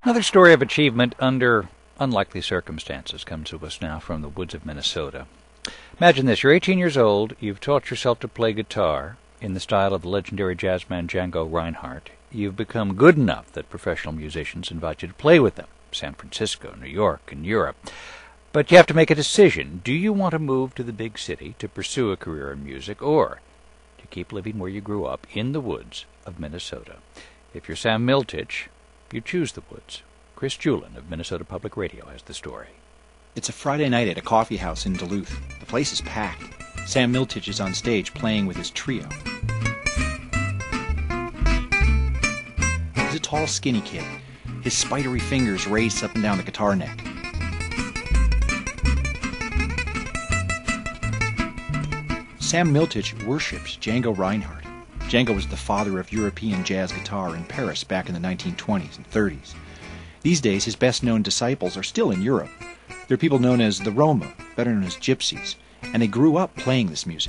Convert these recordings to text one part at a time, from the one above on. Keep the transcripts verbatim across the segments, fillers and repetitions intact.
Another story of achievement under unlikely circumstances comes to us now from the woods of Minnesota. Imagine this. You're eighteen years old. You've taught yourself to play guitar in the style of the legendary jazzman Django Reinhardt. You've become good enough that professional musicians invite you to play with them. San Francisco, New York, and Europe. But you have to make a decision. Do you want to move to the big city to pursue a career in music, or to keep living where you grew up in the woods of Minnesota? If you're Sam Miltich, you choose the woods. Chris Julin of Minnesota Public Radio has the story. It's a Friday night at a coffee house in Duluth. The place is packed. Sam Miltich is on stage playing with his trio. He's a tall, skinny kid. His spidery fingers raised up and down the guitar neck. Sam Miltich worships Django Reinhardt. Django was the father of European jazz guitar in Paris back in the nineteen twenties and thirties. These days, his best-known disciples are still in Europe. They're people known as the Roma, better known as gypsies, and they grew up playing this music.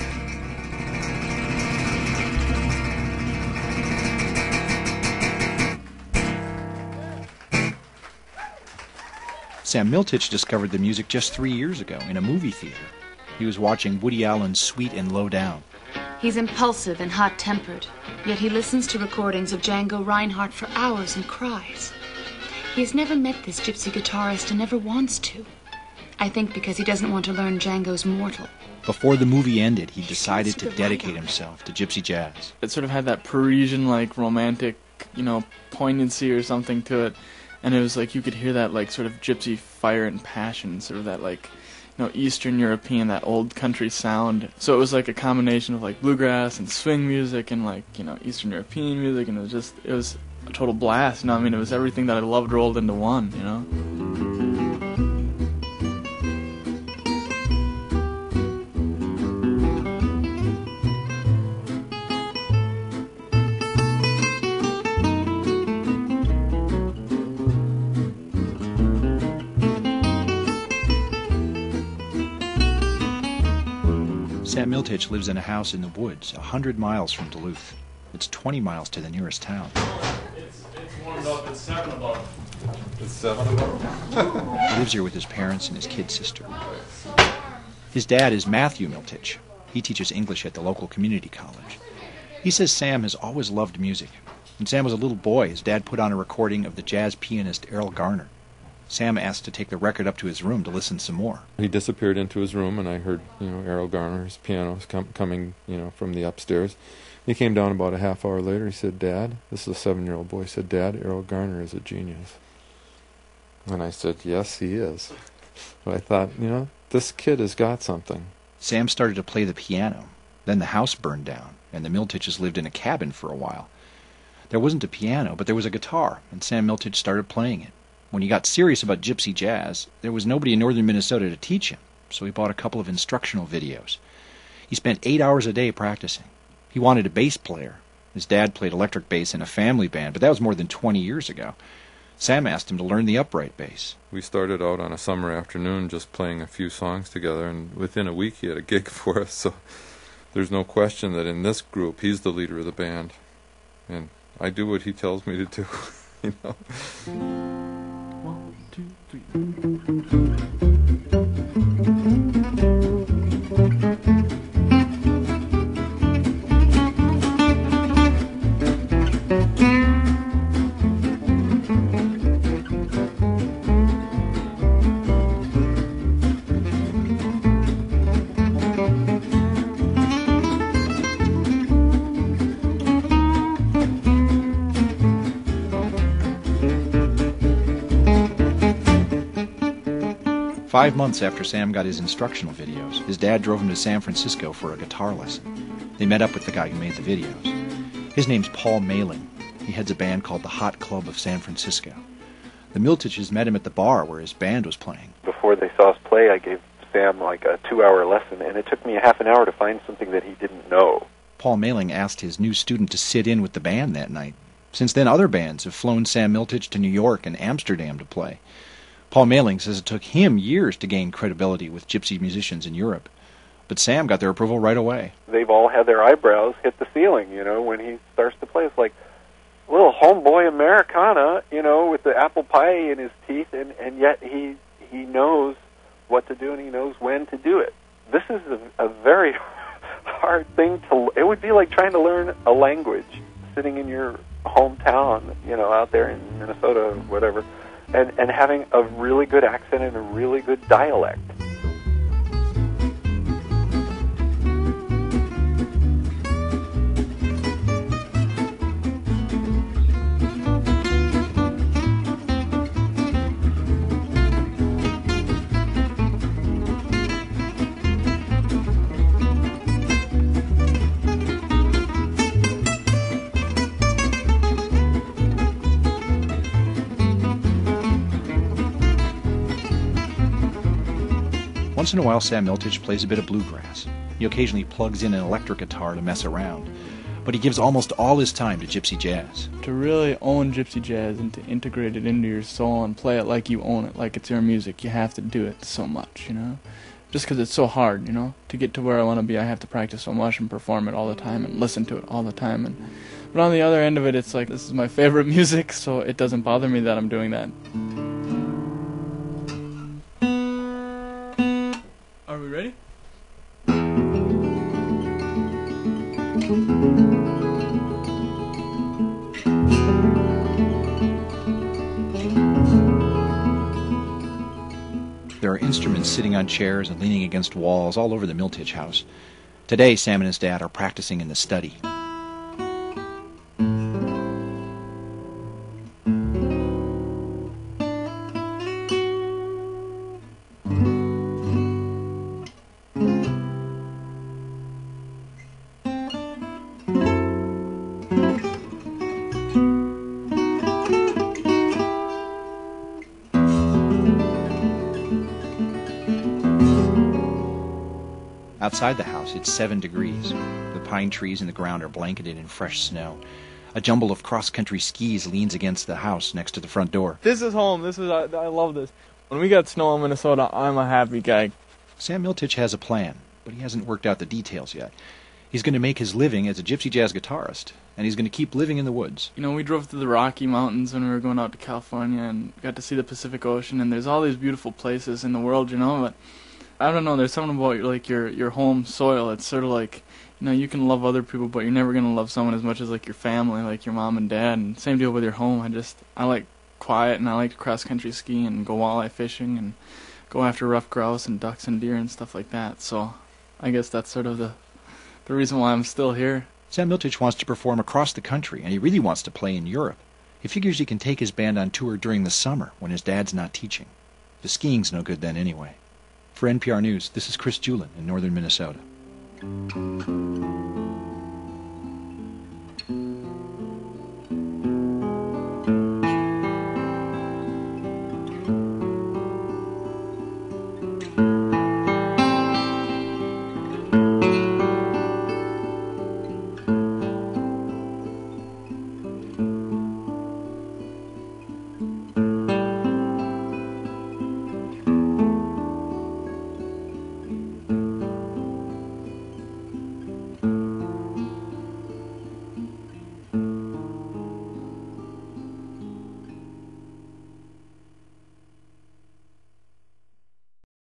Sam Miltich discovered the music just three years ago in a movie theater. He was watching Woody Allen's Sweet and Low Down. He's impulsive and hot-tempered, yet he listens to recordings of Django Reinhardt for hours and cries. He has never met this gypsy guitarist and never wants to. I think because he doesn't want to learn Django's mortal. Before the movie ended, he decided to dedicate himself to gypsy jazz. It sort of had that Parisian-like romantic, you know, poignancy or something to it. And it was like you could hear that like sort of gypsy fire and passion, sort of that like, you know, Eastern European, that old country sound. So it was like a combination of like bluegrass and swing music and like, you know, Eastern European music, and it was just, it was a total blast. You know, I mean, it was everything that I loved rolled into one, you know. Sam Miltich lives in a house in the woods, a hundred miles from Duluth. It's twenty miles to the nearest town. It's, it's warmed up. It's seven above. It's seven above? He lives here with his parents and his kid sister. His dad is Matthew Miltich. He teaches English at the local community college. He says Sam has always loved music. When Sam was a little boy, his dad put on a recording of the jazz pianist Errol Garner. Sam asked to take the record up to his room to listen some more. He disappeared into his room, and I heard, you know, Errol Garner's piano com- coming, you know, from the upstairs. He came down about a half hour later. He said, "Dad," this is a seven-year-old boy, said, "Dad, Errol Garner is a genius." And I said, "Yes, he is." But I thought, you know, this kid has got something. Sam started to play the piano. Then the house burned down, and the Miltiches lived in a cabin for a while. There wasn't a piano, but there was a guitar, and Sam Miltich started playing it. When he got serious about gypsy jazz, there was nobody in northern Minnesota to teach him, so he bought a couple of instructional videos. He spent eight hours a day practicing. He wanted a bass player. His dad played electric bass in a family band, but that was more than twenty years ago. Sam asked him to learn the upright bass. We started out on a summer afternoon just playing a few songs together, and within a week he had a gig for us, so there's no question that in this group he's the leader of the band. And I do what he tells me to do, you know. One, two, three. Five months after Sam got his instructional videos, his dad drove him to San Francisco for a guitar lesson. They met up with the guy who made the videos. His name's Paul Mailing. He heads a band called the Hot Club of San Francisco. The Miltiches met him at the bar where his band was playing. Before they saw us play, I gave Sam like a two-hour lesson, and it took me a half an hour to find something that he didn't know. Paul Mailing asked his new student to sit in with the band that night. Since then, other bands have flown Sam Miltich to New York and Amsterdam to play. Paul Mailing says it took him years to gain credibility with gypsy musicians in Europe. But Sam got their approval right away. They've all had their eyebrows hit the ceiling, you know, when he starts to play. It's like, little homeboy Americana, you know, with the apple pie in his teeth, and, and yet he he knows what to do and he knows when to do it. This is a, a very hard thing to. It would be like trying to learn a language, sitting in your hometown, you know, out there in Minnesota or whatever, and, and having a really good accent and a really good dialect. Once in a while, Sam Miltich plays a bit of bluegrass. He occasionally plugs in an electric guitar to mess around, but he gives almost all his time to gypsy jazz. To really own gypsy jazz and to integrate it into your soul and play it like you own it, like it's your music, you have to do it so much, you know? Just because it's so hard, you know? To get to where I want to be, I have to practice so much and perform it all the time and listen to it all the time. And but on the other end of it, it's like, this is my favorite music, so it doesn't bother me that I'm doing that. Are we ready? There are instruments sitting on chairs and leaning against walls all over the Miltich house. Today, Sam and his dad are practicing in the study. Outside the house, it's seven degrees. The pine trees in the ground are blanketed in fresh snow. A jumble of cross-country skis leans against the house next to the front door. This is home. This is I, I love this. When we got snow in Minnesota, I'm a happy guy. Sam Miltich has a plan, but he hasn't worked out the details yet. He's going to make his living as a gypsy jazz guitarist, and he's going to keep living in the woods. You know, we drove through the Rocky Mountains when we were going out to California and got to see the Pacific Ocean, and there's all these beautiful places in the world, you know, but I don't know, there's something about like your your home soil. It's sort of like, you know, you can love other people, but you're never going to love someone as much as like your family, like your mom and dad. And same deal with your home. I just, I like quiet, and I like to cross-country ski and go walleye fishing and go after rough grouse and ducks and deer and stuff like that. So I guess that's sort of the, the reason why I'm still here. Sam Miltich wants to perform across the country, and he really wants to play in Europe. He figures he can take his band on tour during the summer when his dad's not teaching. The skiing's no good then anyway. For N P R News, this is Chris Julin in northern Minnesota.